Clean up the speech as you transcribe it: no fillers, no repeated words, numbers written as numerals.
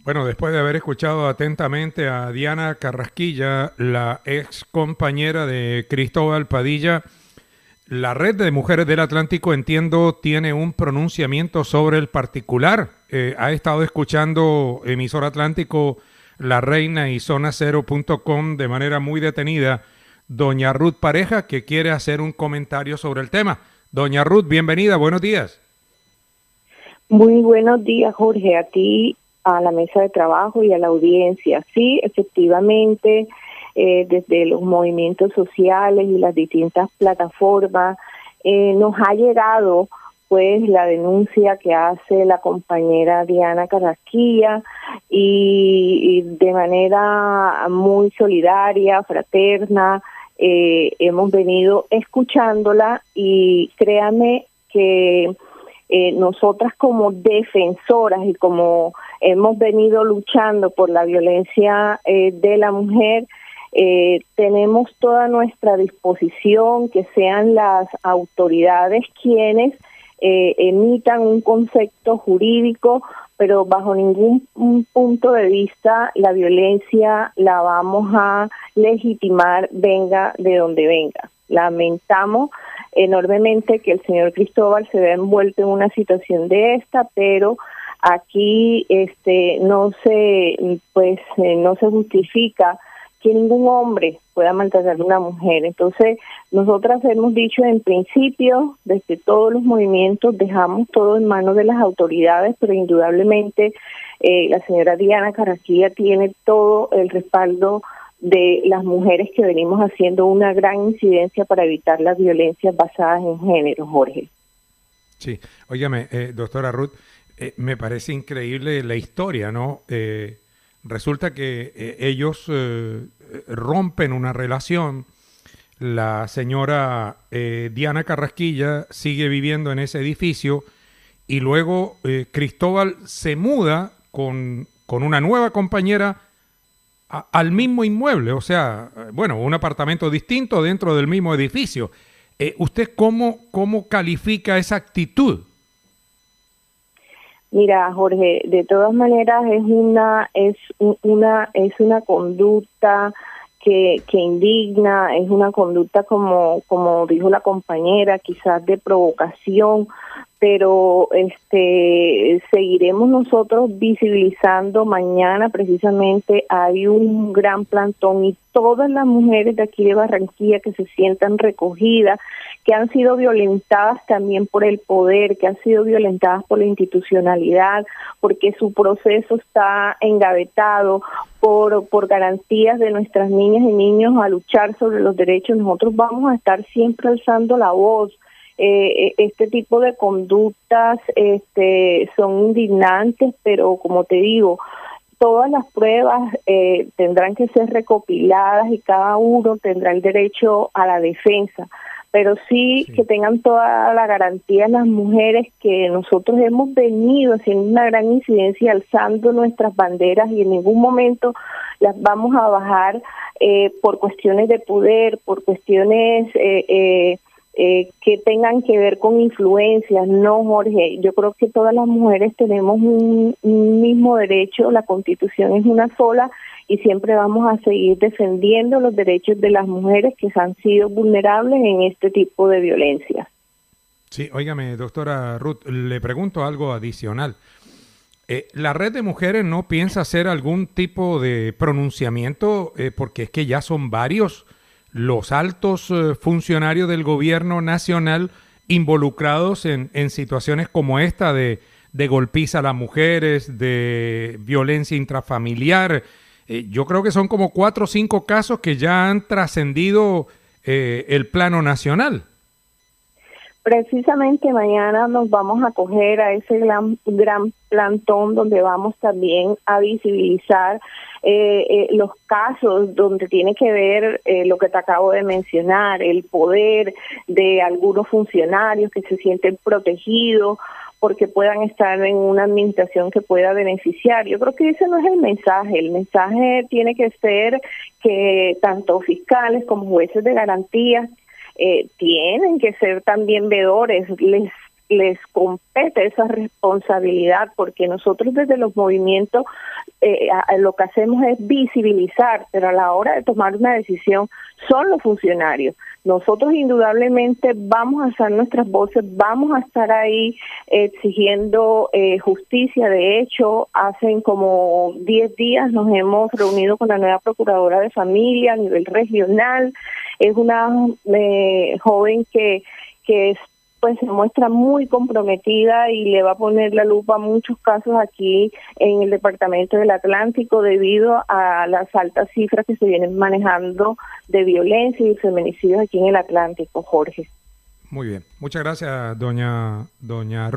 Bueno, después de haber escuchado atentamente a Diana Carrasquilla, la ex compañera de Cristóbal Padilla, la Red de Mujeres del Atlántico, entiendo, tiene un pronunciamiento sobre el particular. Ha estado escuchando Emisor Atlántico, La Reina y Zona0.com de manera muy detenida. Doña Ruth Pareja, que quiere hacer un comentario sobre el tema. Doña Ruth, bienvenida, buenos días. Muy buenos días, Jorge, a ti, a la mesa de trabajo y a la audiencia. Sí, efectivamente, desde los movimientos sociales y las distintas plataformas, nos ha llegado pues la denuncia que hace la compañera Diana Carrasquilla y de manera muy solidaria, fraterna, hemos venido escuchándola y créame que nosotras como defensoras y como hemos venido luchando por la violencia de la mujer, tenemos toda nuestra disposición, que sean las autoridades quienes emitan un concepto jurídico, pero bajo ningún punto de vista la violencia la vamos a legitimar, venga de donde venga. Lamentamos enormemente que el señor Cristóbal se vea envuelto en una situación de esta, pero aquí no se justifica que ningún hombre pueda maltratar a una mujer. Entonces, nosotras hemos dicho en principio, desde todos los movimientos, dejamos todo en manos de las autoridades, pero indudablemente la señora Diana Carrasquilla tiene todo el respaldo de las mujeres que venimos haciendo una gran incidencia para evitar las violencias basadas en género, Jorge. Sí, óigame, doctora Ruth, me parece increíble la historia, ¿no? Resulta que ellos rompen una relación. La señora Diana Carrasquilla sigue viviendo en ese edificio y luego Cristóbal se muda con una nueva compañera al mismo inmueble, o sea, bueno, un apartamento distinto dentro del mismo edificio. ¿Usted cómo califica esa actitud? Mira, Jorge, de todas maneras es una conducta que indigna, es una conducta como dijo la compañera, quizás de provocación, pero seguiremos nosotros visibilizando. Mañana precisamente hay un gran plantón y todas las mujeres de aquí de Barranquilla que se sientan recogidas, que han sido violentadas también por el poder, que han sido violentadas por la institucionalidad, porque su proceso está engavetado por garantías de nuestras niñas y niños a luchar sobre los derechos. Nosotros vamos a estar siempre alzando la voz. Este tipo de conductas son indignantes, pero como te digo, todas las pruebas tendrán que ser recopiladas y cada uno tendrá el derecho a la defensa, pero sí que tengan toda la garantía las mujeres que nosotros hemos venido haciendo una gran incidencia, alzando nuestras banderas y en ningún momento las vamos a bajar por cuestiones de poder, por cuestiones que tengan que ver con influencias. No, Jorge, yo creo que todas las mujeres tenemos un mismo derecho, la Constitución es una sola y siempre vamos a seguir defendiendo los derechos de las mujeres que han sido vulnerables en este tipo de violencia. Sí, óigame, doctora Ruth, le pregunto algo adicional. ¿La Red de Mujeres no piensa hacer algún tipo de pronunciamiento? Porque es que ya son varios los altos funcionarios del gobierno nacional involucrados en situaciones como esta de golpiza a las mujeres, de violencia intrafamiliar. Yo creo que son como 4 o 5 casos que ya han trascendido el plano nacional. Precisamente mañana nos vamos a acoger a ese gran plantón donde vamos también a visibilizar los casos donde tiene que ver lo que te acabo de mencionar, el poder de algunos funcionarios que se sienten protegidos porque puedan estar en una administración que pueda beneficiar. Yo creo que ese no es el mensaje tiene que ser que tanto fiscales como jueces de garantías tienen que ser también veedores. Les les compete esa responsabilidad, porque nosotros desde los movimientos lo que hacemos es visibilizar, pero a la hora de tomar una decisión son los funcionarios. Nosotros indudablemente vamos a alzar nuestras voces, vamos a estar ahí exigiendo justicia. De hecho, hace como 10 días nos hemos reunido con la nueva Procuradora de Familia a nivel regional. Es una joven que pues se muestra muy comprometida y le va a poner la lupa a muchos casos aquí en el Departamento del Atlántico debido a las altas cifras que se vienen manejando de violencia y feminicidios aquí en el Atlántico, Jorge. Muy bien. Muchas gracias, doña